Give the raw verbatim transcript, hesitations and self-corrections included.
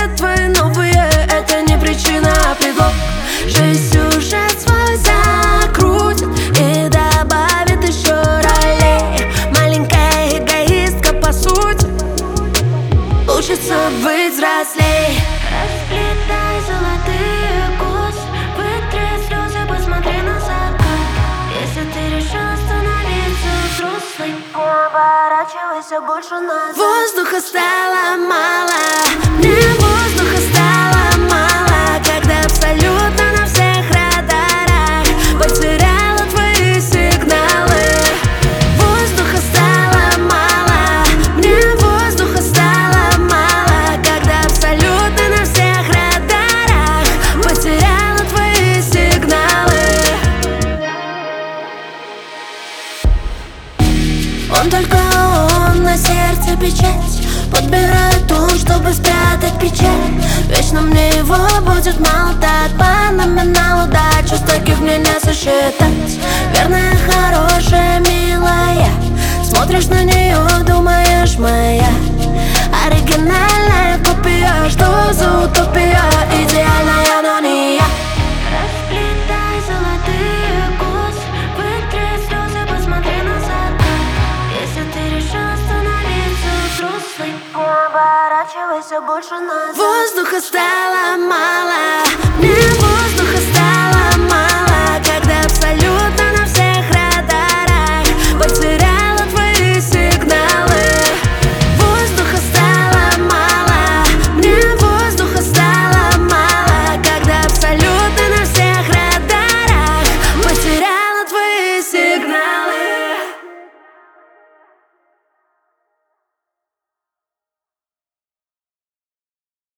все твои новые, это не причина, а предлог. Жизнь сюжет свой закрутит и добавит еще ролей. Маленькая эгоистка по сути учится быть взрослей. Расплетай золотые косы, вытри слезы, посмотри на закат. Если ты решила становиться взрослой, не оборачивайся больше назад. Воздуха стало мало, мне воздуха стало мало, когда абсолютно на всех радарах потеряла твои сигналы. Воздуха стало мало, мне воздуха стало мало, когда абсолютно на всех радарах потеряла твои сигналы. Он только он, на сердце печать, подбирает тон, чтобы спрятать печаль. Вечно мне его будет мало, так по номиналу, да, чувств таких мне не сосчитать. Верная, хорошая, милая, смотришь на нее, думаешь, моя оригинальная копия. Что за утопия, идеальная, но не я. Расплетай золотые косы, вытри слезы, посмотри на закат. Если ты решила становиться взрослой, не оборачивайся больше назад. Воздуха стало мало, мне воздуха стало